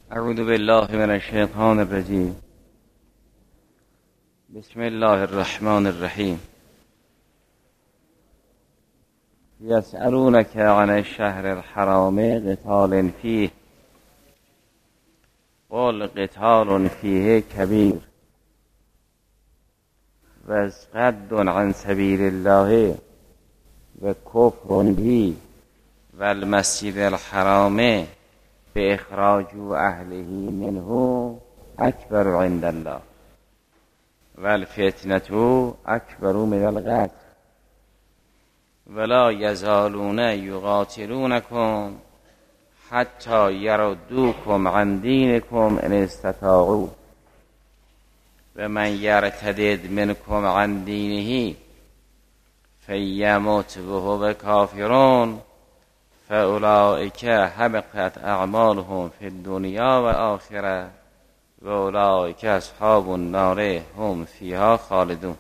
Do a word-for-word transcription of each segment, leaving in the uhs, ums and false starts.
اعوذ بالله من الشیطان الرجیم. بسم الله الرحمن الرحیم. یسألونک عن الشهر الحرام قتال فیه قل قتال فیه کبیر و صد عن سبیل الله و کفر به و المسجد الحرام به اخراج اهله منه اکبر عند الله و الفتنة اکبر من القتل ولا یزالون یقاتلونکم حتی یردوکم عن دینکم ان استطاعوا و من یرتدد منکم عن دینه فیمت وهو کافرون فاولئک حبطت اعمالهم فی الدنیا و آخره و اولئک اصحاب النار هم فیها خالدون.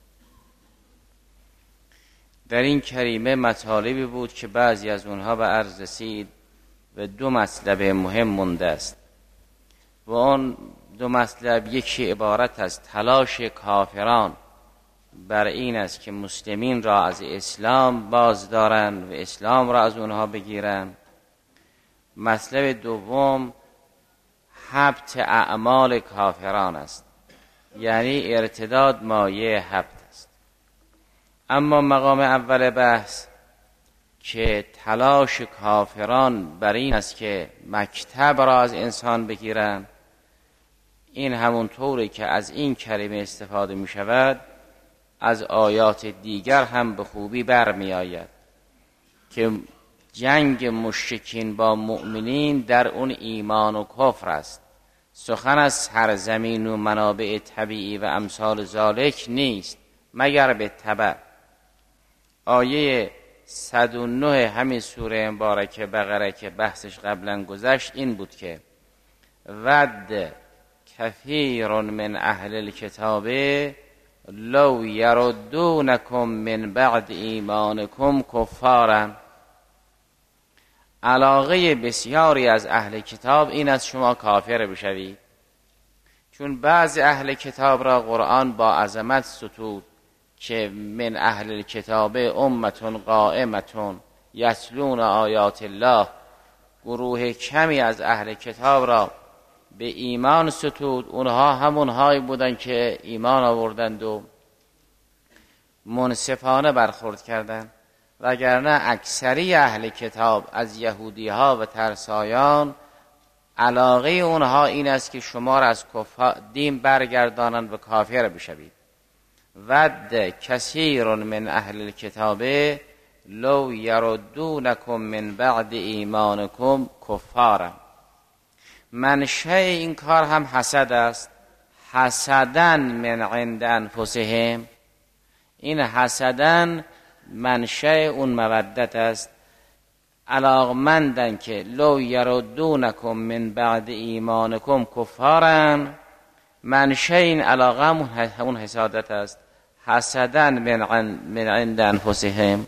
در این کریمه مطالبی بود که بعضی از اونها به عرض رسید و دو مطلب مهم مونده است و آن دو مطلب یکی عبارت از تلاش کافران بر این است که مسلمین را از اسلام باز دارن و اسلام را از اونها بگیرن. مطلب دوم حبط اعمال کافران است، یعنی ارتداد مایه حبط است. اما مقام اول بحث که تلاش کافران بر این است که مکتب را از انسان بگیرن، این همون طوری که از این کلمه استفاده می شود از آیات دیگر هم به خوبی برمی آید که جنگ مشرکین با مؤمنین در اون ایمان و کفر است. سخن از سرزمین و منابع طبیعی و امثال ذالک نیست مگر به تبع. آیه صد و نه همین سوره مبارکه بقره که بحثش قبلا گذشت این بود که ود کثیر من اهل الکتاب لو یردونکم من بعد ایمانکم کفارا. علاقه بسیاری از اهل کتاب این از شما کافر بشوید، چون بعض اهل کتاب را قرآن با عظمت ستود که من اهل الکتاب امتون قائمتون یتلون آیات الله. گروه کمی از اهل کتاب را به ایمان ستود، اونها همونهایی بودن که ایمان آوردند و منصفانه برخورد کردند، وگرنه اکثری اهل کتاب از یهودی ها و ترسایان علاقه اونها این است که شما را از دین برگردانند و کافر بشوید. ود کثیر من اهل الکتاب لو یردونکم من بعد ایمانکم کفارا. منشأ این کار هم حسد است، حسدن من عند انفسهم. این حسدن منشأ اون مودت است. علاقمندن که لو یردونکم من بعد ایمانکم کفارا، منشأ این علاقه همون حسادت است. حسدن من عند انفسهم.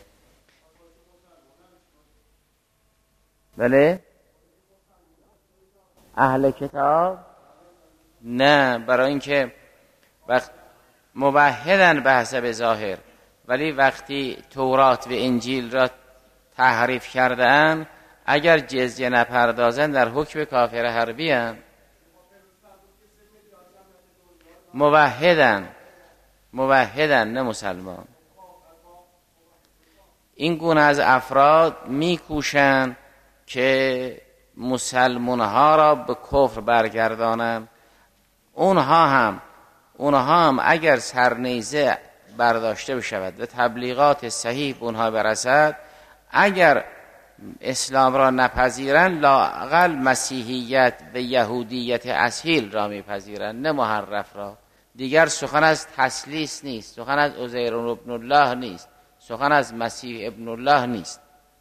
بله اهل کتاب نه، برای اینکه وقت موحدن به حسب ظاهر، ولی وقتی تورات و انجیل را تحریف کردن اگر جزیه نپردازن در حکم کافر حربی هم. موحدن موحدن نه مسلمان. این گونه از افراد میکوشن که مسلمان ها را به کفر برگردانند. اونها هم اونها هم اگر سرنیزه برداشته بشود و تبلیغات صحیح به اونها برسد، اگر اسلام را نپذیرند لااقل مسیحیت و یهودیت اصیل را میپذیرند، نه محرف را. دیگر سخن از تثلیث نیست، سخن از عزیر ابن الله نیست، سخن از مسیح ابن الله نیست.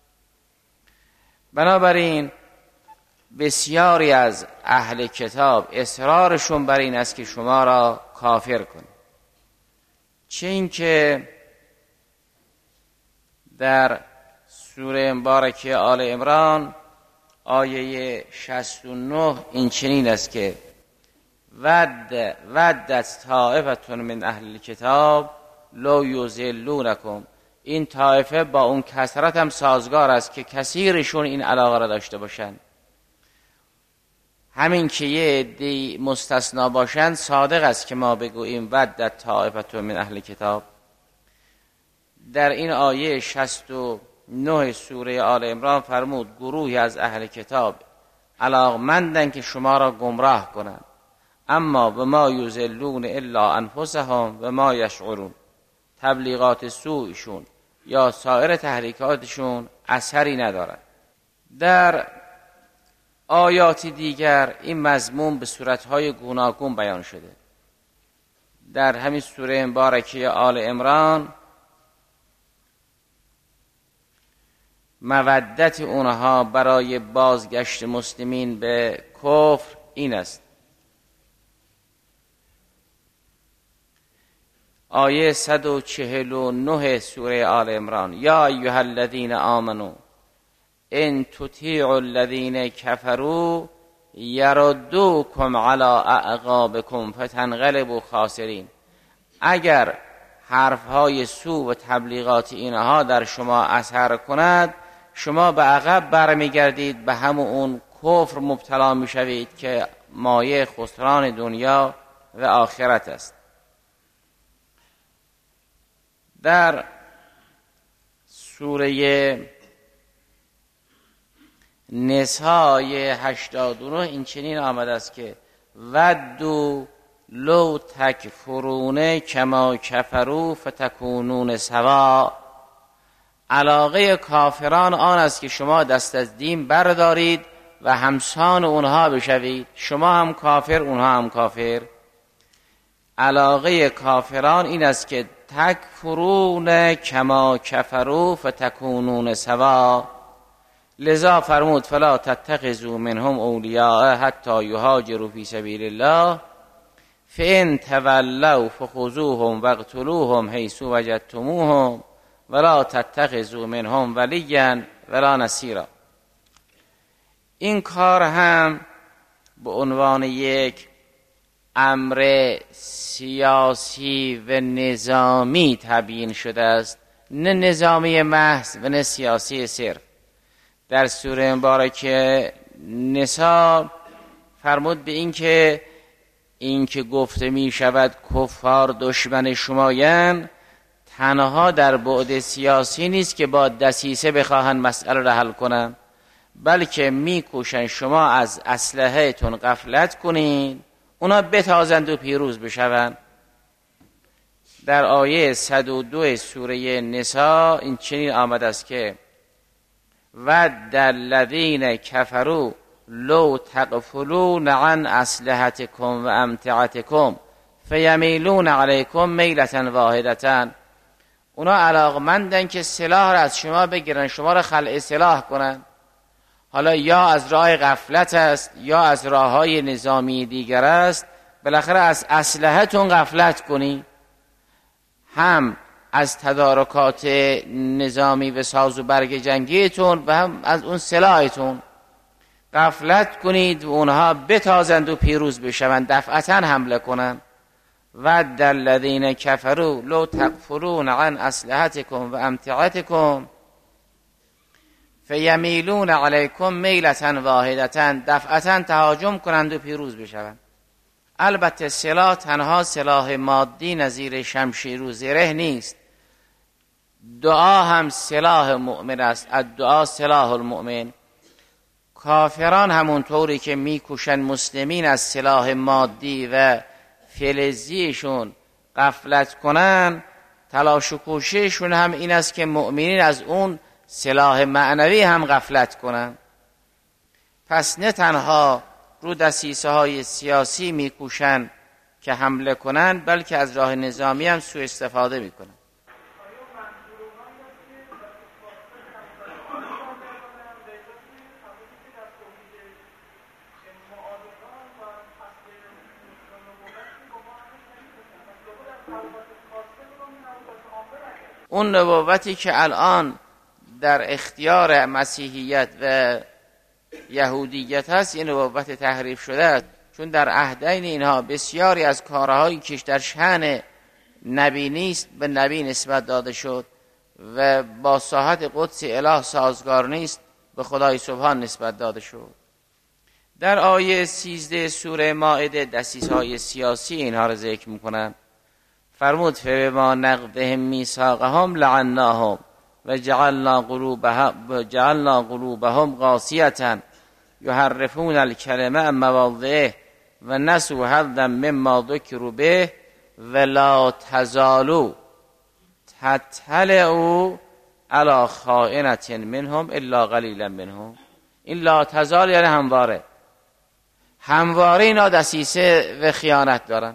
بنابراین بسیاری از اهل کتاب اصرارشون بر این است که شما را کافر کنند. چه این که در سوره مبارکه آل عمران آیه شصت و نه این چنین است که ود ودت طائفة من اهل الکتاب لو یضلونکم. این طایفه با اون کثرت هم سازگار است که کثیرشون این علاقه را داشته باشند. همین که یه عده‌ای مستثنا باشند صادق است که ما بگوییم ودت طائفة من اهل الکتاب. در این آیه شصت و نه سوره آل عمران فرمود گروهی از اهل کتاب علاقمندن که شما را گمراه کنند، اما و ما یضلون الا انفسهم و ما یشعرون. تبلیغات سوءشون یا سایر تحریکاتشون اثری ندارد. در آیات دیگر این مضمون به صورتهای گوناگون بیان شده. در همین سوره مبارکه آل عمران مودت اونها برای بازگشت مسلمین به کفر این است. آیه صد و چهل و نه سوره آل عمران یا ایها الذین آمنوا ان تطیعوا الذین کفروا یردوکم علی اعقابکم فتنقلبوا خاسرین. اگر حرفهای سو و تبلیغات اینها در شما اثر کند، شما به عقب برمیگردید، به همون اون کفر مبتلا میشوید که مایه خسران دنیا و آخرت است. در سوره نساء هشتاد و نه این چنین آمده است که ودو لو تکفرون کما کفروا فتکونون سوا. علاقه کافران آن است که شما دست از دین بردارید و همسان اونها بشوید، شما هم کافر اونها هم کافر. علاقه کافران این است که تکفرون کما کفروا فتکونون سوا. لذا فرمود فلا تتخذوا منهم اولیاء حتی یهاجروا فی سبیل الله فان تولوا فخذوهم واقتلوهم حیث وجدتموهم ولا تتخذوا منهم ولیا ولا نصیرا. این کار هم به عنوان یک امر سیاسی و نظامی تبیین شده است، نه نظامی محض و نه سیاسی صرف. در سوره مبارکه نساء فرمود به این که این که گفته می شود کفار دشمن شمایند، تنها در بعد سیاسی نیست که با دسیسه بخواهند مسئله را حل کنند، بلکه می کوشند شما از اسلحه تون غفلت کنید، اونا بتازند و پیروز بشوند. در آیه صد و دو سوره نساء این چنین آمده است که ود الذین کفروا لو تغفلون عن اسلحتکم و امتعتکم فیمیلون علیکم میلة واحدة. اونا علاقمندن که سلاح را از شما بگیرن، شما را خلع سلاح کنن، حالا یا از راه غفلت است یا از راههای نظامی دیگر است، بالاخره از اسلحه‌تون غفلت کنی، هم از تدارکات نظامی و ساز و برگ جنگیتون و هم از اون سلاحتون غفلت کنید و اونها بتازند و پیروز بشوند، دفعتا حمله کنند. ود الذین کفروا لو تغفلون عن اسلحتکم و امتعتکم فیمیلون علیکم میلة واحدة. دفعتا تهاجم کنند و پیروز بشوند. البته سلاح تنها سلاح مادی نظیر شمشیر و زره نیست، دعا هم سلاح مؤمن است. الدعا سلاح المؤمن. کافران همونطوری که میکوشن مسلمین از سلاح مادی و فلزیشون غفلت کنن، تلاش و کوشششون هم این است که مؤمنین از اون سلاح معنوی هم غفلت کنن. پس نه تنها رو دسیسه های سیاسی میکوشن که حمله کنن، بلکه از راه نظامی هم سوء استفاده میکنن. اون نبوتی که الان در اختیار مسیحیت و یهودیت هست یه نبوت تحریف شده است، چون در عهدین اینها بسیاری از کارهایی که در شأن نبی نیست به نبی نسبت داده شد و با ساحت قدس اله سازگار نیست به خدای سبحان نسبت داده شد. در آیه سیزده سوره مائده دسیسه‌های سیاسی اینها را ذکر میکنن. فرمود فبما نقضهم میثاقهم لعناهم و جعلنا قلوبهم جعلنا قلوبهم قاسیة یحرفون الکلمه عن مواضعه و نسوا حظا مما ذکروا به ولا تزالوا تطلع علی خائنة منهم الا قلیلا منهم. این لا تزال یعنی همواره، همواره اینا دسیسه و خیانت دارن،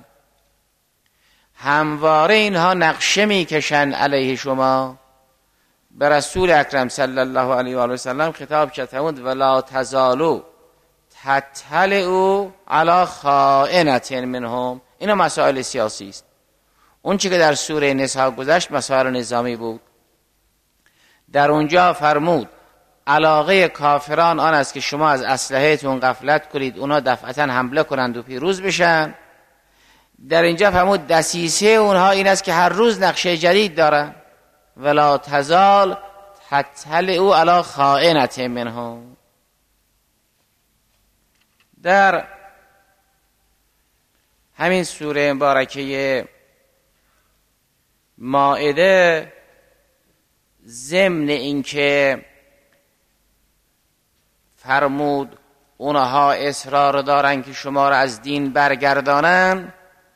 همواره اینها نقشه میکشن علیه شما. به رسول اکرم صلی الله علیه و آله و سلم خطاب کرد ولا تزالوا تطلعوا علی خائنة منهم. اینا مسائل سیاسی است. اون چی که در سوره نساء گذشت مسائل نظامی بود. در اونجا فرمود علاقه کافران آن است که شما از اسلحه‌تون غفلت کنید، اونا دفعتا حمله کنند و پیروز بشن. در اینجا فرمود دسیسه اونها این است که هر روز نقشه جدید دارن. ولا تزال تطلع علی خائنة منهم. در همین سوره مبارکه مائده ضمن اینکه فرمود اونها اصرار دارن که شما را از دین برگردانن،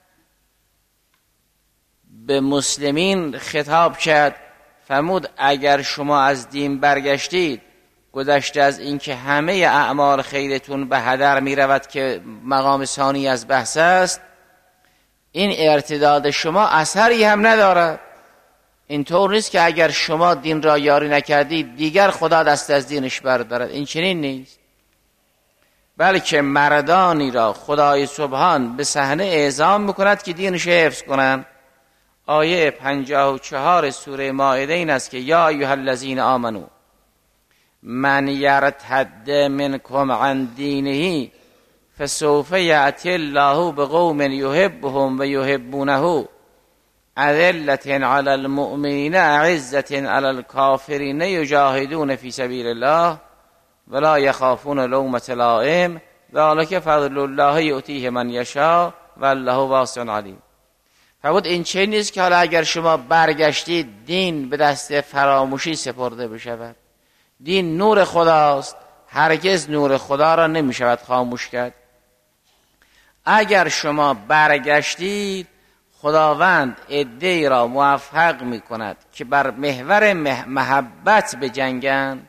به مسلمین خطاب کرد. فرمود اگر شما از دین برگشتید، گذشته از اینکه همه اعمال خیرتون به هدر می رود که مقام ثانی از بحث است، این ارتداد شما اثری هم ندارد. اینطور نیست که اگر شما دین را یاری نکردید دیگر خدا دست از دینش بردارد. این چنین نیست، بلکه مردانی را خدای سبحان به صحنه اعزام میکند که دینش حفظ کنند. آیه پنجاه و چهار سوره مائده این است که یا ایها الذین آمنو من یرتد منکم عن دینه فسوف یأتی الله بقوم یحبهم و یحبونه اذلة علی المؤمنین اعزة علی الکافرین یجاهدون فی سبیل الله ولا یخافون لومة لائم ذلک فضل الله یؤتیه من یشاء والله واسع علیم. فرمود این چه نیست که حالا اگر شما برگشتید دین به دست فراموشی سپرده بشود. دین نور خداست، هرگز نور خدا را نمی شود خاموش کرد. اگر شما برگشتید خداوند عده‌ای را موفق می کند که بر محور محبت بجنگند.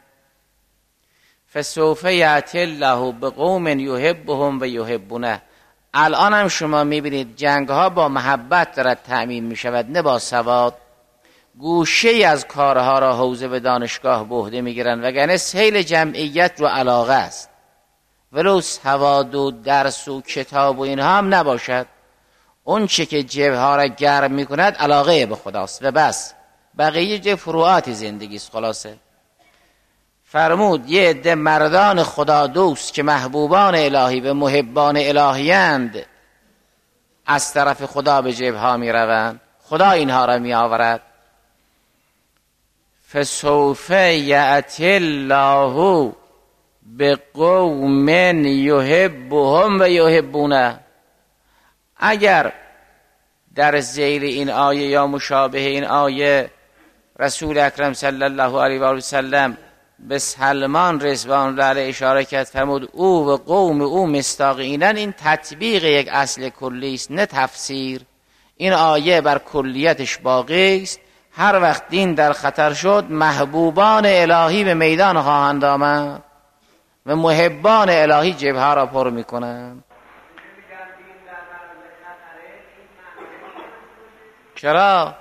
فسوف یأتی الله بقوم یحبهم و یحبونه. الان هم شما میبینید جنگ ها با محبت دارد تأمین می شود، نه با سواد. گوشه ای از کارها را حوزه به دانشگاه به عهده میگیرن، وگرنه سیل جمعیت رو علاقه است. ولو سواد و درس و کتاب و اینها هم نباشد، اون چه که جبه ها را گرم میکند علاقه به خداست و بس. بقیه جه فروعات زندگی است. خلاصه فرمود یه عده مردان خدا دوست که محبوبان الهی و محبان الهیند از طرف خدا به جبه ها می روند، خدا اینها را می آورد. فسوف یأتی الله بقوم یحبهم و یحبونه. اگر در زیر این آیه یا مشابه این آیه رسول اکرم صلی الله علیه و آله و سلم به سلمان رضوان الله علیه اشاره کرد، فرمود او و قوم او مستاقینن، این تطبیق یک اصل کلی است نه تفسیر. این آیه بر کلیتش باقی است. هر وقت دین در خطر شد محبوبان الهی به میدان خواهند آمد و محبان الهی جبهه را پر میکنند. چرا؟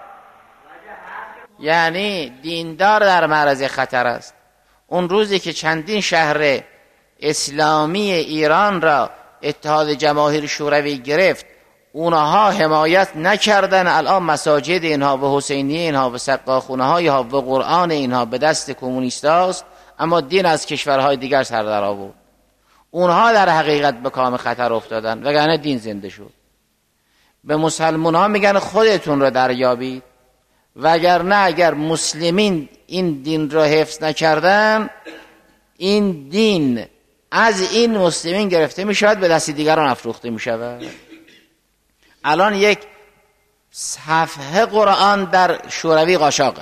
یعنی دیندار در معرض خطر است. اون روزی که چندین شهر اسلامی ایران را اتحاد جماهیر شوروی گرفت، اونها حمایت نکردن، الان مساجد اینها و حسینیه اینها و سقاخونه های ها و قرآن اینها به دست کمونیست هاست. اما دین از کشورهای دیگر سر در آورد. اونها در حقیقت به کام خطر افتادن، وگرنه دین زنده شد. به مسلمان ها میگن خودتون رو دریابید، وگرنه اگر مسلمین این دین رو حفظ نکردن، این دین از این مسلمین گرفته میشود، به دست دیگران افروخته میشود. الان یک صفحه قرآن در شوروی قاچاقه،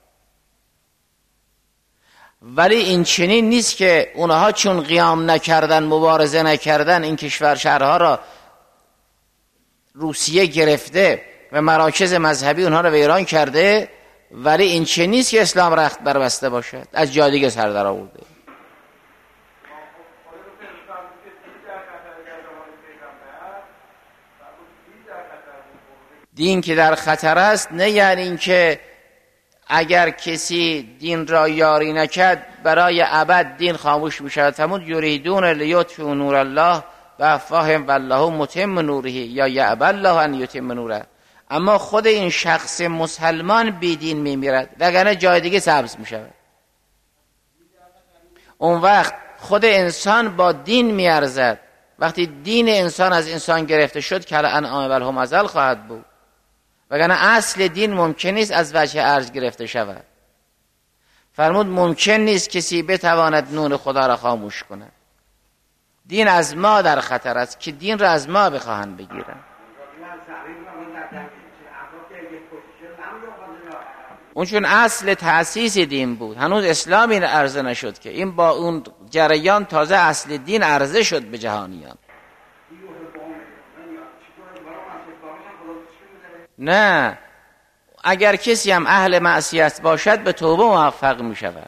ولی این چنین نیست که اونها چون قیام نکردن، مبارزه نکردن، این کشور شهرها را روسیه گرفته و مراکز مذهبی اونها را ویران کرده، ولی این چنین نیست که اسلام رخت بربسته باشد، از جای دیگه سر در آورده. دین که در خطر است نه یعنی این که اگر کسی دین را یاری نکرد برای ابد دین خاموش میشود. فرمود یریدون لیطفئوا نور الله بافواههم والله متم نوره یا یأبی الله ان یتم نوره. اما خود این شخص مسلمان بی دین میمیرد، وگرنه جای دیگه سبز میشود. اون وقت خود انسان با دین میارزد. وقتی دین انسان از انسان گرفته شد که الانعام والهم ازل خواهد بود، وگرنه اصل دین ممکن نیست از وجه ارج گرفته شود. فرمود ممکن نیست کسی بتواند نور خدا را خاموش کند. دین از ما در خطر است که دین را از ما بخواهند بگیرن. اون چون اصل تأسیس دین بود، هنوز اسلام این عرضه نشد که این با اون جریان تازه اصل دین عرضه شد به جهانیان. نه، اگر کسی هم اهل معصیت باشد به توبه موفق می شود.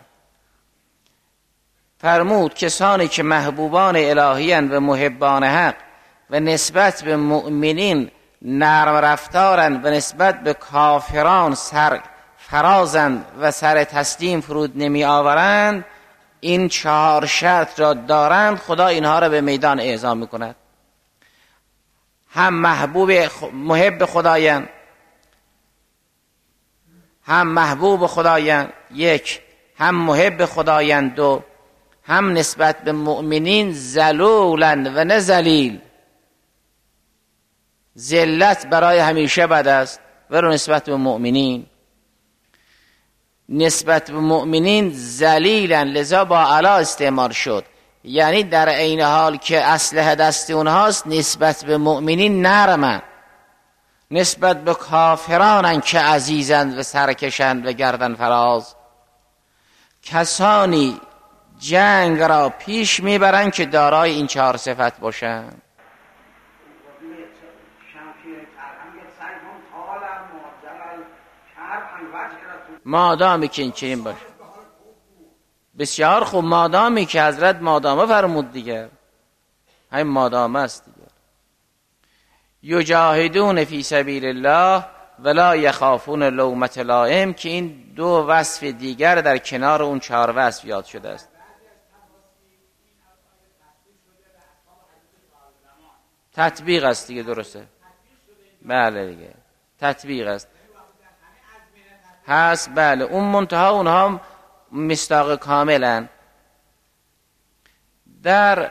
فرمود کسانی که محبوبان الهیان و محبان حق و نسبت به مؤمنین نرم رفتارند و نسبت به کافران سر فرازند و سر تسلیم فرود نمی آورند، این چهار شرط را دارند، خدا اینها را به میدان اعزام می کند. هم محبوب محب خدایند، هم محبوب خدایند یک، هم محب خدایند دو، هم نسبت به مؤمنین ذلولند و نه ذلیل. ذلت برای همیشه بد است، ولو نسبت به مؤمنین. نسبت به مؤمنین ذلیلند، لذا با علا استعمال شد، یعنی در عین حال که اسلحه دست اونهاست نسبت به مؤمنین نرمند، نسبت به کافرانند که عزیزند و سرکشند و گردن فراز. کسانی جنگ را پیش میبرند که دارای این چهار صفت باشند. مادامی که این چنین باشه بسیار خوب، مادامی که حضرت مادامه فرمود دیگر، همین مادامه است دیگر. یجاهدون فی سبیل الله ولا یخافون لومة لائم، که این دو وصف دیگر در کنار اون چهار وصف یاد شده است. تطبیق است دیگه، درسته؟ بله دیگه تطبیق است هست. بله اون منتها اونها مصداق کاملن. در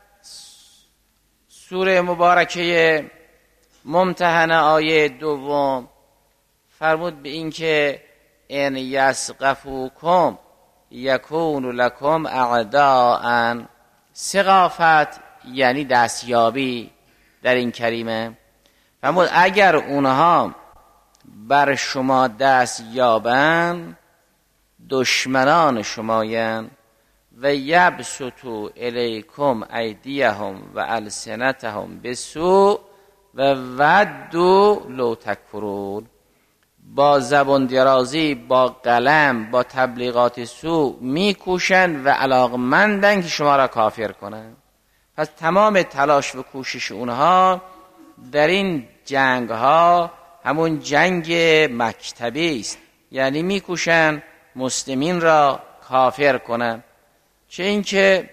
سوره مبارکه ممتحنه آیه دوم فرمود به این که ان یسقفوکم یکون لکم اعداء. ثقافت یعنی دستیابی در این کریمه. فرمود اگر اونها بر شما دست یابند دشمنان شمایند و یبسطوا الیکم ایدیهم و السنتهم بسوء و ودوا لو تکفرون، با زبان درازی، با قلم، با تبلیغات سوء میکوشند و علاقمندند که شما را کافر کنند. پس تمام تلاش و کوشش اونها در این جنگ ها همون جنگ مکتبی است، یعنی میکوشند مسلمین را کافر کنند. چه اینکه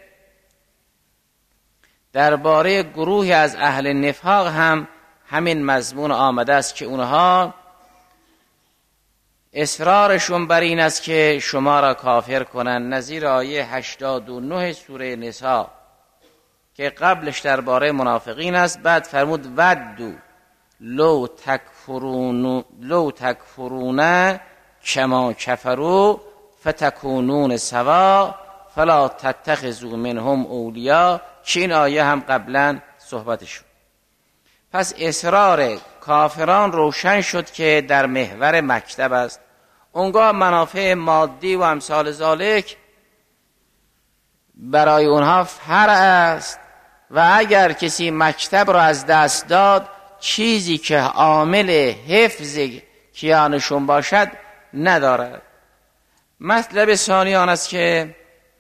درباره گروهی از اهل نفاق هم همین مضمون آمده است که اونها اصرارشون بر این است که شما را کافر کنند، نظیر آیه هشتاد و نه سوره نساء که قبلش درباره منافقین است. بعد فرمود ودو لو تکفرون لو تکفرون کما کفروا فتکونون سوا فلا تتخذوا منهم اولیا، که این آیه هم قبلا صحبتش شد. پس اصرار کافران روشن شد که در محور مکتب است. اونگاه منافع مادی و امثال ذالک برای اونها فرع است و اگر کسی مکتب را از دست داد، چیزی که عامل حفظ کیانشون باشد ندارد. مطلب ثانی آن است که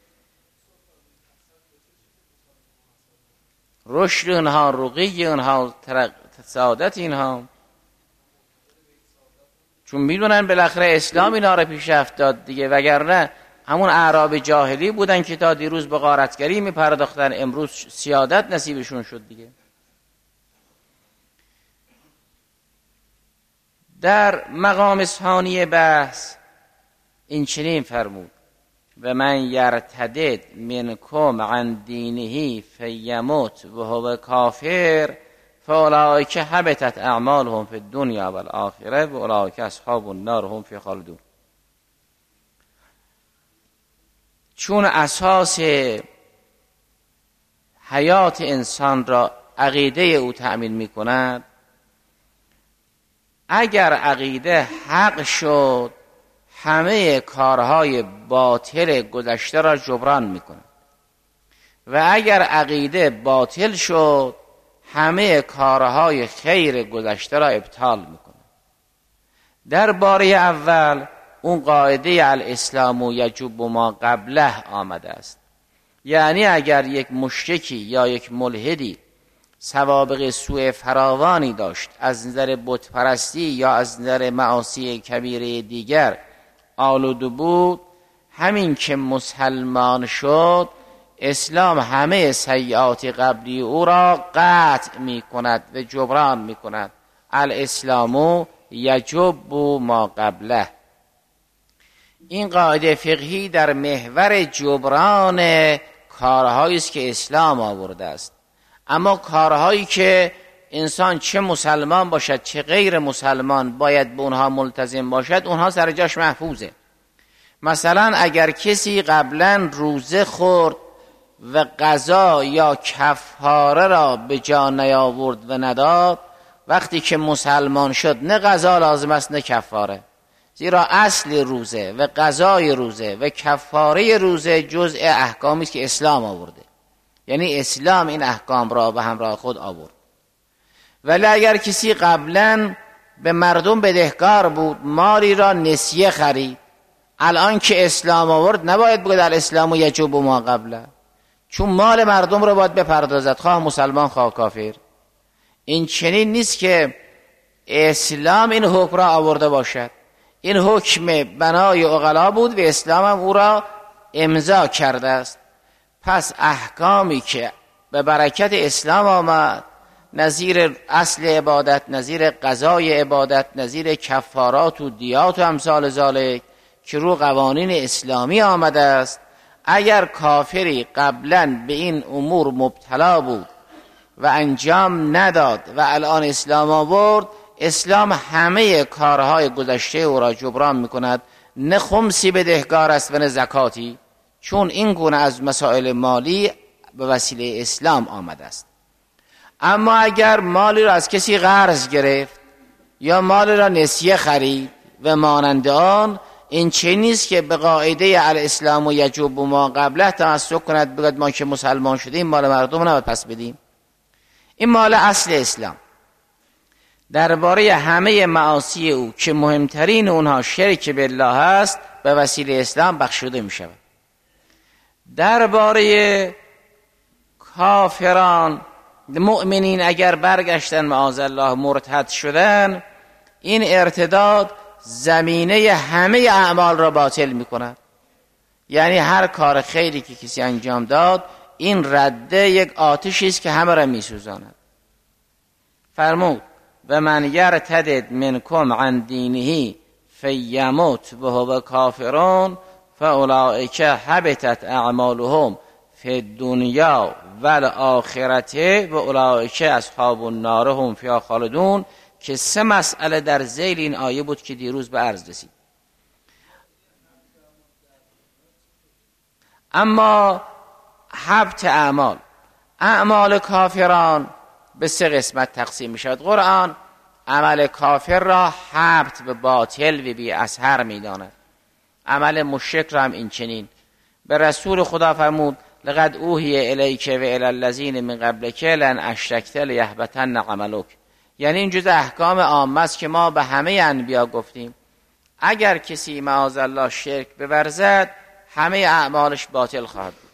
رشد اونها، رقی اونها، سعادت اینها، چون میدونن بالاخره اسلام اینا را پیشرفت داد دیگه، وگرنه همون اعراب جاهلی بودن که تا دیروز به غارتگری میپرداختن، امروز سیادت نصیبشون شد دیگه. در مقام ثانی بحث این چنین فرمود و من یرتدد منکم عن دینه فیموت و هو کافر فاولئک حبطت اعمالهم فی الدنیا و الاخره و اولئک اصحاب النار هم فیها خالدون. چون اساس حیات انسان را عقیده او تأمین می کند، اگر عقیده حق شد همه کارهای باطل گذشته را جبران می کند و اگر عقیده باطل شد همه کارهای خیر گذشته را ابطال می کند. در باره اول اون قاعده الاسلام یجب ما قبله آمده است، یعنی اگر یک مشرکی یا یک ملحدی سوابق سوء فراوانی داشت از نظر بت پرستی یا از نظر معاصی کبیره دیگر آلوده بود، همین که مسلمان شد اسلام همه سیئات قبلی او را قطع می کند و جبران می کند. الاسلام یجب ما قبله. این قاعده فقهی در محور جبران کارهایی است که اسلام آورده است. اما کارهایی که انسان چه مسلمان باشد چه غیر مسلمان باید به اونها ملتزم باشد، اونها سر جاش محفوظه. مثلا اگر کسی قبلا روزه خورد و قضا یا کفاره را به جا نیاورد و نداد، وقتی که مسلمان شد نه قضا لازم است نه کفاره، زیرا اصل روزه و قضای روزه و کفاره روزه جزء احکامی است که اسلام آورده، یعنی اسلام این احکام را به همراه خود آورد. ولی اگر کسی قبلا به مردم بدهکار بود، مالی را نسیه خرید، الان که اسلام آورد نباید بگه در اسلام و یجب ما قبله، چون مال مردم را باید بپردازد، خواه مسلمان خواه کافر. این چنین نیست که اسلام این حکم را آورده باشد. این حکم بنای عقلا بود و اسلام هم او را امضا کرده است. پس احکامی که به برکت اسلام آمد، نظیر اصل عبادت، نظیر قضای عبادت، نظیر کفارات و دیات و امثال ذالک که رو قوانین اسلامی آمده است، اگر کافری قبلا به این امور مبتلا بود و انجام نداد و الان اسلام آورد، اسلام همه کارهای گذشته او را جبران میکند، نه خمسی بدهکار است و نه زکاتی، چون این گونه از مسائل مالی به وسیله اسلام آمده است. اما اگر مالی را از کسی قرض گرفت یا مالی را نسیه خرید و مانند آن، این چه نیست که به قاعده الاسلام و یجب ما قبله تمسک کند، بگوید ما که مسلمان شدیم مال مردم نباید پس بدیم. این مال اصل اسلام. درباره همه معاصی او که مهمترین اونها شرک بالله است، به وسیله اسلام بخشوده می شود. درباره کافران مؤمنین اگر برگشتن معاذالله مرتد شدن، این ارتداد زمینه همه اعمال را باطل می کند. یعنی هر کار خیری که کسی انجام داد، این رده یک آتشی است که همه را می سوزاند. فرمود و من یرتدد منکم عن دینه فیموت و هو کافرون فاولئک حبطت اعمالهم فی الدنیا و الاخرة و اولئک اصحاب النار هم فیها خالدون، که سه مسئله در ذیل این آیه بود که دیروز به عرض رسید. اما حبط اعمال، اعمال کافران به سه قسمت تقسیم می شود. قرآن عمل کافر را حبط و باطل و بی اثر می داند. عمل مشرک را هم این چنین. به رسول خدا فرمود لقد اوحی الیک و الی الذین من قبلک لئن اشرکت لیحبطن عملک. یعنی این جز احکام عامه است که ما به همه انبیا گفتیم اگر کسی معاذالله شرک بورزد همه اعمالش باطل خواهد بود.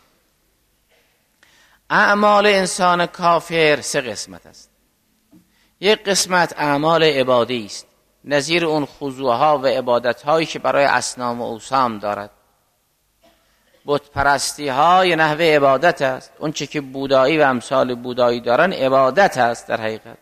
اعمال انسان کافر سه قسمت است. یک قسمت اعمال عبادی است، نظیر اون خضوعها و عبادتهایی که برای اصنام و اوثان دارد. بت پرستی های نحوه عبادت است، اون چه که بودایی و امثال بودایی دارن عبادت است در حقیقت.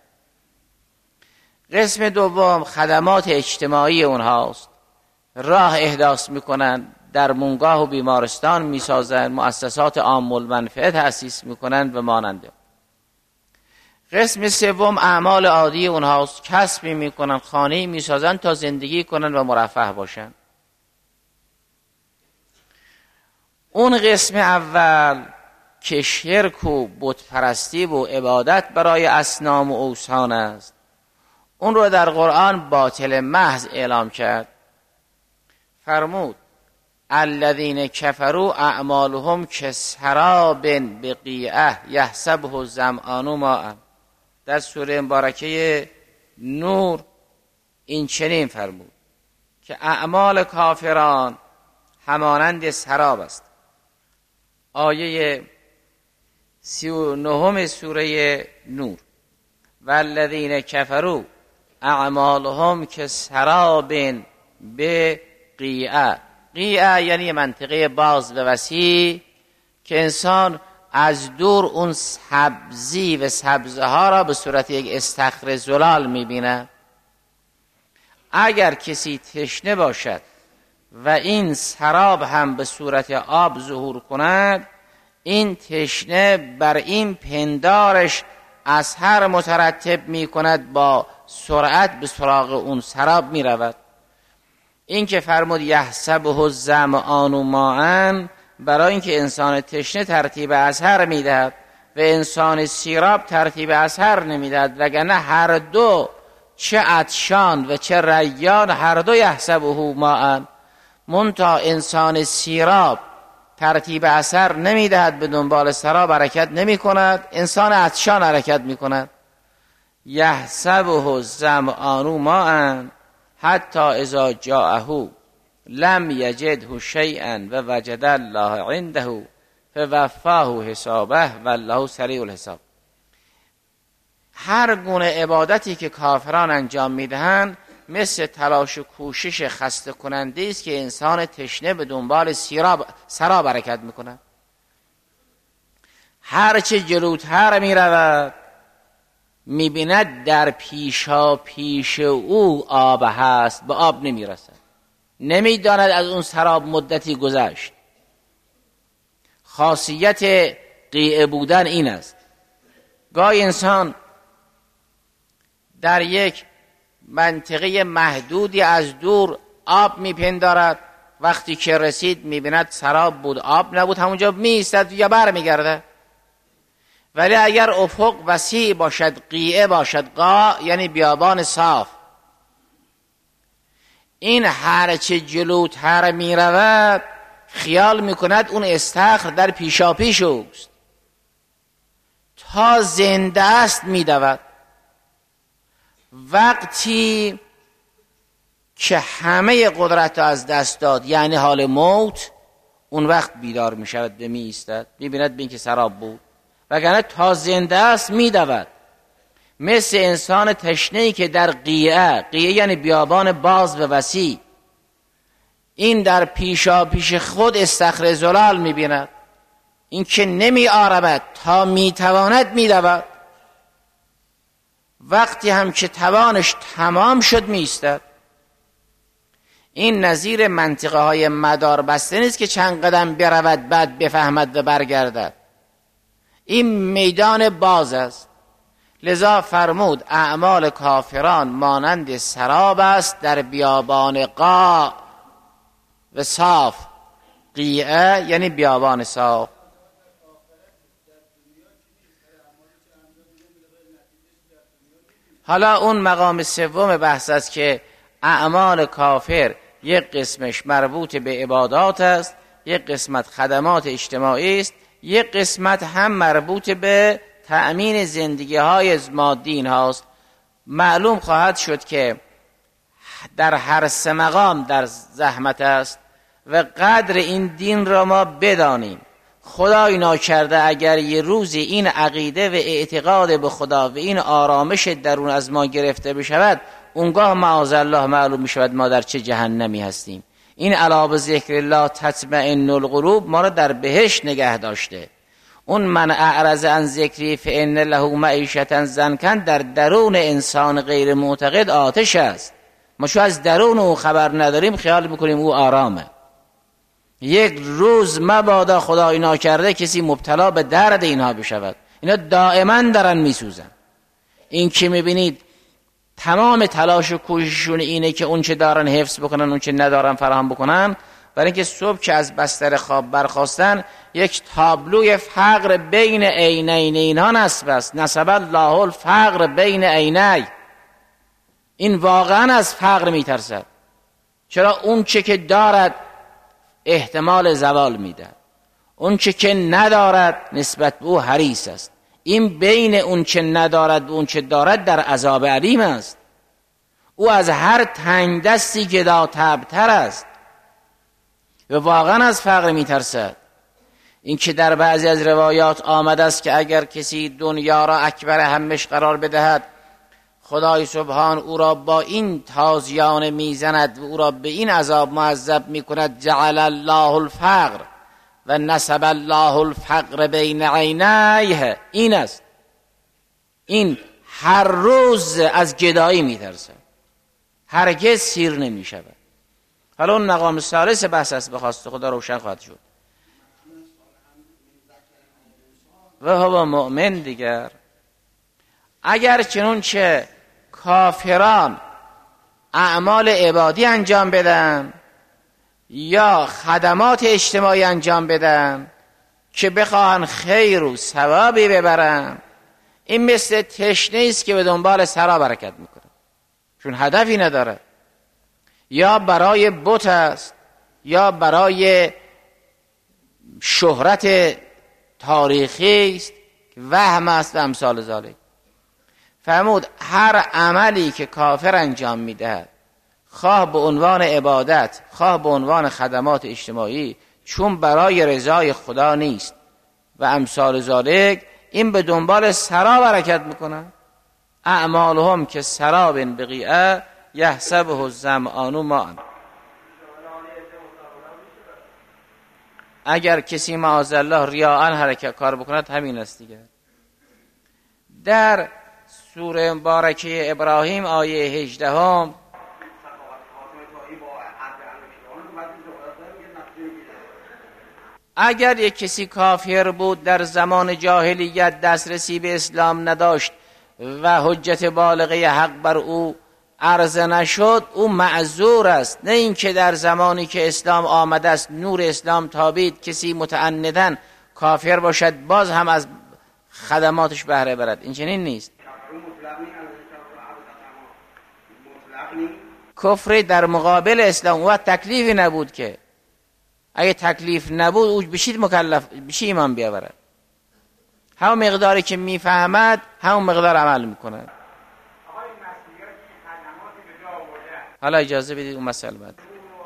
قسم دوم خدمات اجتماعی اونهاست، راه احداث میکنن، در منگاه و بیمارستان میسازن، مؤسسات عام المنفعه تأسیس میکنن و ماننده. قسم سوم اعمال عادی اونهاست، کسبی میکنن، خانه‌ای میسازن تا زندگی کنن و مرفه باشن. اون قسم اول که شرک و بت پرستی و عبادت برای اصنام و اوثان است، اون رو در قرآن باطل محض اعلام کرد. فرمود الذین کفروا اعمالهم کسراب بقیعه یحسبه الظمآن ماء. در سوره مبارکه نور این چنین فرمود که اعمال کافران همانند سراب است. آیه سی و نهم سوره نور والذین کفروا اعمالهم کسراب بقیعه. قیعه یعنی منطقه باز و وسیع که انسان از دور اون سبزی و سبزه ها را به صورت یک استخر زلال میبینه. اگر کسی تشنه باشد و این سراب هم به صورت آب ظهور کند، این تشنه بر این پندارش اثر مترتب می کند، با سرعت به سراغ اون سراب می رود. این که فرمود یحسبه الظمآن ماء، برای اینکه انسان تشنه ترتیب اثر می دهد و انسان سیراب ترتیب اثر نمی دهد، وگرنه هر دو چه عطشان و چه ریان هر دو یحسبه ماء، منتها انسان سیراب ترتیب اثر نمی دهد، به دنبال سراب حرکت نمی کند، انسان عطشان حرکت می کند. یحسبه الظمآن ماء حتی اذا جاءه لم یجده شیئا و وجد الله عنده فوفاه حسابه والله سریع الحساب. هر گونه عبادتی که کافران انجام میدهند مثل تلاش و کوشش خسته کننده است که انسان تشنه به دنبال سیراب سراب حرکت میکند. هرچه جلوتر میرود میبیند در پیشا پیش او آب هست، به آب نمیرسد، نمیداند از اون سراب مدتی گذشت. خاصیت قیعه بودن این است. گاهی انسان در یک منطقه محدودی از دور آب میپندارد، وقتی که رسید میبیند سراب بود، آب نبود، همونجا میایستد یا بر میگرده. ولی اگر افق وسیع باشد، قیعه باشد، قاع یعنی بیابان صاف، این هرچه جلوتر می رود خیال می کند اون استخر در پیشا پیش اوست، تا زنده است می دود. وقتی که همه قدرت از دست داد، یعنی حال موت، اون وقت بیدار می شود و می ایستد، می بیند به این که سراب بود، وگرنه تا زنده است می دود. مثل انسان تشنه‌ای که در قیعه، قیعه یعنی بیابان باز و وسیع، این در پیشا پیش خود استخر زلال می بیند، این که نمی آرمد، تا می تواند می دود. وقتی هم که توانش تمام شد می ایستد. این نظیر منطقه های مدار بسته نیست که چند قدم برود بعد بفهمد و برگردد. این میدان باز است. لذا فرمود اعمال کافران مانند سراب است در بیابان قاع و صاف. قیعه یعنی بیابان صاف. حالا اون مقام سوم بحث است که اعمال کافر یک قسمش مربوط به عبادات است، یک قسمت خدمات اجتماعی است، یک قسمت هم مربوط به تأمین زندگی های مادی اینهاست. هاست. معلوم خواهد شد که در هر سه مقام در زحمت است و قدر این دین را ما بدانیم. خدای ناکرده اگر یه روزی این عقیده و اعتقاد به خدا و این آرامش درون از ما گرفته بشود، اونگاه معاذالله معلوم می شود ما در چه جهنمی هستیم. این علا بذکر الله تطمئن القلوب ما را در بهشت نگه داشته. اون من اعرض عن ذکری فان له معیشة ضنکا در درون انسان غیر معتقد آتش است. ما شو از درون او خبر نداریم، خیال میکنیم او آرامه. یک روز مبادا خدای ناکرده کسی مبتلا به درد اینها بشود. اینا دائما دارن میسوزن. این که میبینید تمام تلاش و کوشششون اینه که اون چه دارن حفظ بکنن، اون چه ندارن فراهم بکنن، برای اینکه صبح که از بستر خواب برخاستن یک تابلوی فقر بین عینین اینها نصب است. نصب الله الفقر بین عینی. این واقعا از فقر میترسد. چرا؟ اون چه که دارد احتمال زوال میده، اون چه که ندارد نسبت به او حریص است. این بین اون چه ندارد و اون چه دارد در عذاب علیم است. او از هر تنگ دستی گداتبتر است و واقعا از فقر میترسد. این که در بعضی از روایات آمده است که اگر کسی دنیا را اکبر همش قرار بدهد، خدای سبحان او را با این تازیانه میزند و او را به این عذاب معذب میکند. جعل الله الفقر و نسب الله الفقر بین عینیه. این است. این هر روز از گدایی میترسه، هرگز سیر نمیشود. حالا اون مقام ثالث بحث است، به خواست خدا روشن خواهد شد. و هو مؤمن دیگر. اگر چنون چه کافران اعمال عبادی انجام بدن یا خدمات اجتماعی انجام بدن که بخواهن خیر و ثوابی ببرن، این مثل تشنه است که به دنبال سرا برکت میکنه، چون هدفی نداره. یا برای بت است یا برای شهرت تاریخی است، وهم است و امثال ذالک. فرمود هر عملی که کافر انجام میدهد، خواه به عنوان عبادت خواه به عنوان خدمات اجتماعی، چون برای رضای خدا نیست و امثال ذالک، این به دنبال سرا برکت میکنن. اعمالهم که سراب بقیعه یحسبه الظمآن ماء. اگر کسی معاذالله ریاء حرکت کار بکند همین است دیگه. در سوره مبارکه ابراهیم آیه هجده هم اگر یک کسی کافر بود در زمان جاهلیت دسترسی به اسلام نداشت و حجت بالغه حق بر او عرضه نشد، او معذور است. نه اینکه در زمانی که اسلام آمده است، نور اسلام تابید، کسی متعندن کافر باشد باز هم از خدماتش بهره برد. این چنین نیست. کفر در مقابل اسلام و تکلیفی نبود که اگه تکلیف نبود او بشید مکلف بشی ایمان بیاورد. همون مقداری که میفهمد همون مقدار عمل میکند. حالا اجازه بدید اون مسئله بعد.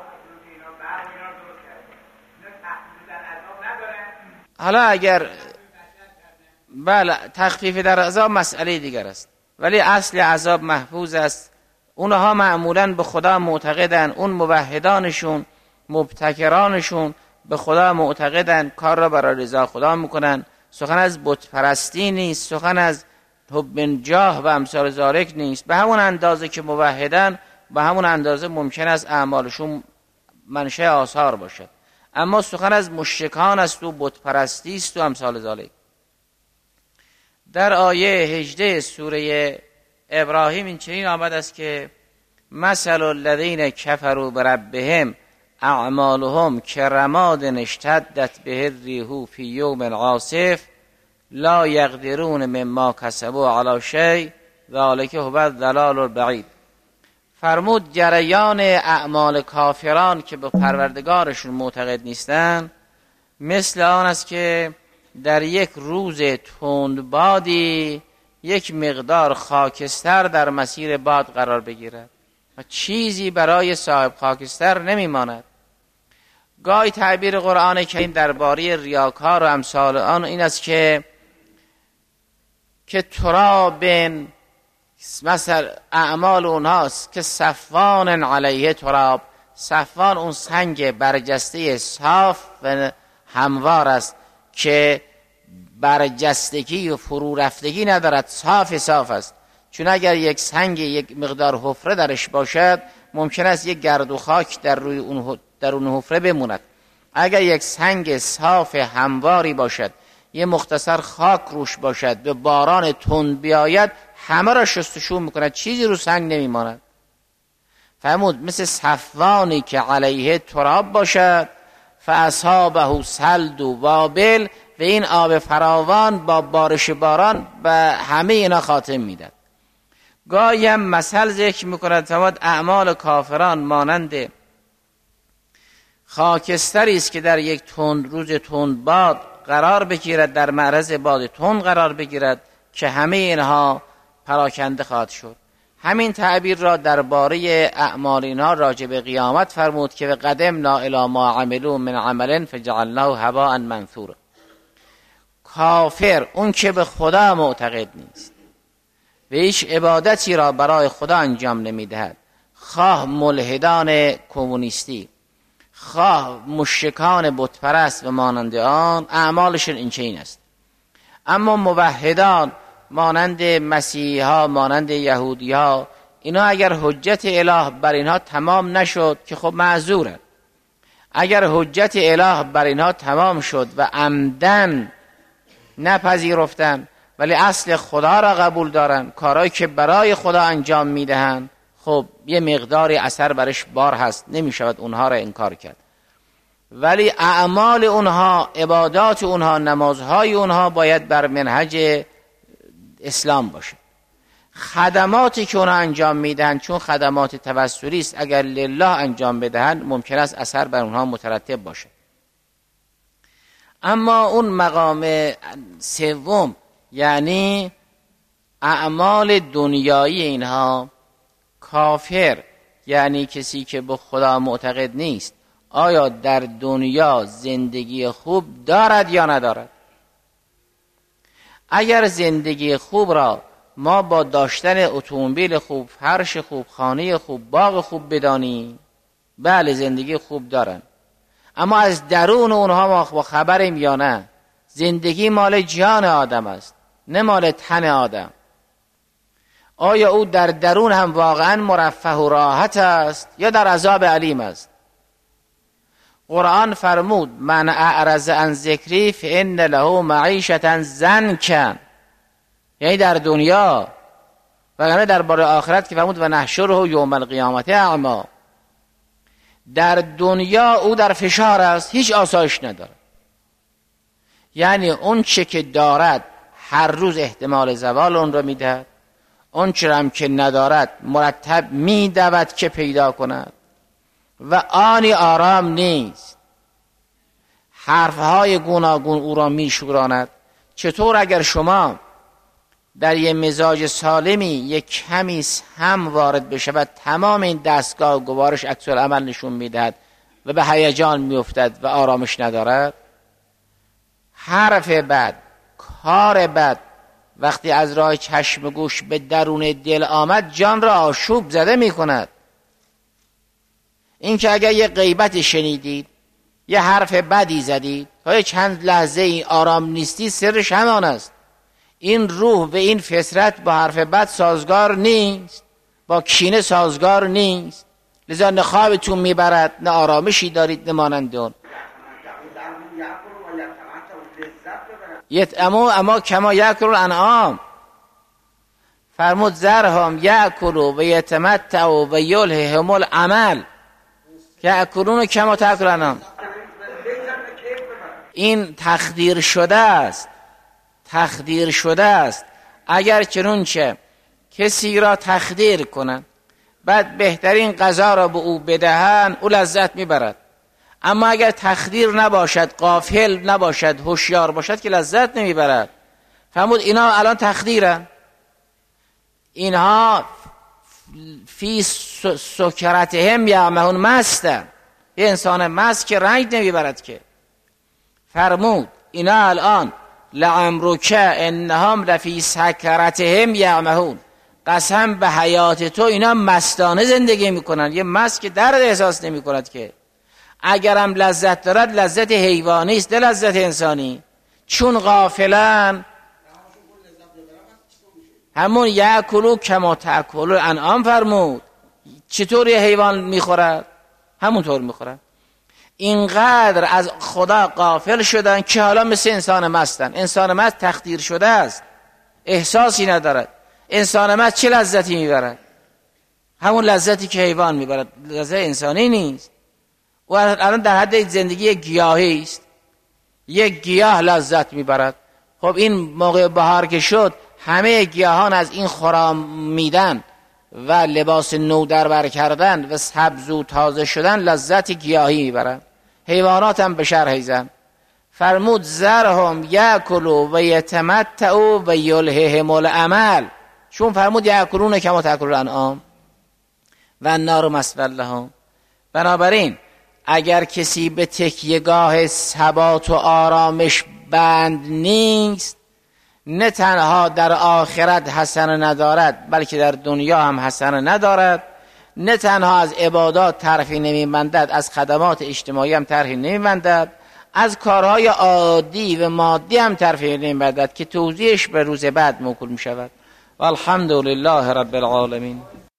حالا اگر بله تخفیف در عذاب مسئله دیگر است، ولی اصل عذاب محفوظ است. اونها معمولاً به خدا معتقدن، اون موحدانشون مبتکرانشون به خدا معتقدن، کار را برای رضا خدا میکنن. سخن از بت پرستی نیست، سخن از حب جاه و امثال ذالک نیست. به همون اندازه که موحدن به همون اندازه ممکن است اعمالشون منشأ آثار باشد. اما سخن از مشرکان است و بت پرستی است و امثال ذالک. در آیه هجده سوره ابراهیم این چنین آمد است که مثل الذین کفروا بربهم اعمالهم کرماد اشتدت به الریح فی یوم عاصف لا یقدرون مما کسبوا علی شیء ذلک هو الضلال البعید. فرمود جریان اعمال کافران که به پروردگارشون معتقد نیستن مثل آن است که در یک روز تندبادی یک مقدار خاکستر در مسیر باد قرار بگیرد و چیزی برای صاحب خاکستر نمیماند. گاهی تعبیر قرآن کریم درباره ریاکار و امثال آن این است که که ترابن مثل اعمال اونهاست که صفوان علیه تراب، صفوان اون سنگ برجسته صاف و هموار است که برجستگی و فرو رفتگی ندارد، صاف صاف است. چون اگر یک سنگ یک مقدار حفره درش باشد ممکن است یک گرد و خاک در روی اون در اون حفره بموند. اگر یک سنگ صاف همواری باشد یه مختصر خاک روش باشد به باران تند بیاید همه را شستشو میکند، چیزی رو سنگ نمیماند. فرمود مثل صفوانی که علیه تراب باشد فاصابه سلد و وابل و این آب فراوان با بارش باران به همه اینا خاتم میداد. گاهی هم مثل ذکر میکند فرمود اعمال کافران مانند خاکستری است که در یک تند روز تند باد قرار بگیرد، در معرض باد تند قرار بگیرد که همه اینها پراکنده خواهد شد. همین تعبیر را درباره اعمال اینها راجع به قیامت فرمود که قدمنا الی ما عملوا من عمل فجعلناه هباء منثورا. کافر اون که به خدا معتقد نیست و هیچ عبادتی را برای خدا انجام نمیدهد، خواه ملحدان کمونیستی خواه مشرکان بت پرست و مانند آن، اعمالشون این چنین است. اما موحدان مانند مسیحا، مانند یهودیها، اینا اگر حجت اله بر اینها تمام نشد که خب معذورن. اگر حجت اله بر اینها تمام شد و عمدن نپذیرفتن ولی اصل خدا را قبول دارن، کارهایی که برای خدا انجام میدهن، خب یه مقداری اثر برش بار هست، نمیشود اونها را انکار کرد. ولی اعمال اونها، عبادات اونها، نمازهای اونها باید بر منهج اسلام باشه. خدماتی که اونها انجام میدن چون خدمات توسلی است، اگر لله انجام بدهن ممکن است اثر بر اونها مترتب باشه. اما اون مقام سوم یعنی اعمال دنیایی اینها، کافر یعنی کسی که به خدا معتقد نیست، آیا در دنیا زندگی خوب دارد یا ندارد؟ اگر زندگی خوب را ما با داشتن اتومبیل خوب، فرش خوب، خانه خوب، باغ خوب بدانیم، بله زندگی خوب دارن. اما از درون اونها ما با خبریم یا نه؟ زندگی مال جان آدم است نه مال تن آدم. آیا او در درون هم واقعا مرفه و راحت است یا در عذاب علیم است؟ قرآن فرمود من اعرض عن ذکری فان له معیشة ضنکا، یعنی در دنیا، وگرنه درباره آخرت که فرمود و نحشره یوم القیامت اعمی. در دنیا او در فشار است، هیچ آسایش ندارد. یعنی اون چه که دارد هر روز احتمال زوال اون را میدهد، اون چه هم که ندارد مرتب میدود که پیدا کند و آنی آرام نیست. حرفهای گوناگون او را میشوراند. چطور اگر شما در یه مزاج سالمی یک کمی هم وارد بشه و تمام این دستگاه و گوارش عکس العمل نشون میدهد و به هیجان میافتد و آرامش ندارد؟ حرف بد، کار بد وقتی از راه چشم گوش به درون دل آمد جان را آشوب زده میکند. این که اگر یه غیبت شنیدید، یه حرف بدی زدید، تا چند لحظه این آرام نیستی، سرش همان است. این روح و این فطرت با حرف بد سازگار نیست با کینه سازگار نیست، لذا نه خوابتون میبرد نه آرامشی دارید نه مانند اون. یطعموا اما کما یأکل الانعام، فرمود ذرهم یأکلوا و یتمتعوا و یلههم العمل یأکلون کما تأکل الانعام. این تخدیر شده است، تخدیر شده است. اگر چنانچه کسی را تخدیر کنند بعد بهترین غذا را به او بدهند او لذت میبرد، اما اگر تخدیر نباشد، غافل نباشد، هوشیار باشد که لذت نمیبرد. فرمود اینا الان تخدیرن، اینها فی سکرتهم یعمهون، مستن، یه انسان مست که رنج نمیبرد که. فرمود اینا الان لعمرک انهم لفی سکرتهم یعمهون، قسم به حیات تو اینا مستانه زندگی میکنن. یه مست که درد احساس نمی کند که. اگرم لذت دارد لذت حیوانی است نه لذت انسانی، چون غافلن. همون یأکلوا کما تأکل الانعام فرمود. چطور یه حیوان میخورد؟ همونطور میخورد. اینقدر از خدا غافل شدن که حالا مثل انسان مستن. انسان مست تخدیر شده است، احساسی ندارد. انسان مست چه لذتی میبرد؟ همون لذتی که حیوان میبرد، لذت انسانی نیست. و الان در حد زندگی گیاهی است، یک گیاه لذت میبرد. خب این موقع بهار که شد همه گیاهان از این خرامیدن و لباس نو در بر کردن و سبز و تازه شدن لذت گیاهی میبرن. حیوانات هم به شرح زن. فرمود ذرهم یأکلوا و یتمتعوا و یلههم العمل، چون فرمود یأکلون کما تأکل الانعام و النار مثوی لهم. بنابراین اگر کسی به تکیهگاه ثبات و آرامش بند نیست، نه تنها در آخرت حسنه ندارد بلکه در دنیا هم حسنه ندارد، نه تنها از عبادات طرفی نمیبندد، از خدمات اجتماعی هم طرفی نمیبندد، از کارهای عادی و مادی هم طرفی نمیبندد که توضیحش به روز بعد موکول می شود. والحمد لله رب العالمین.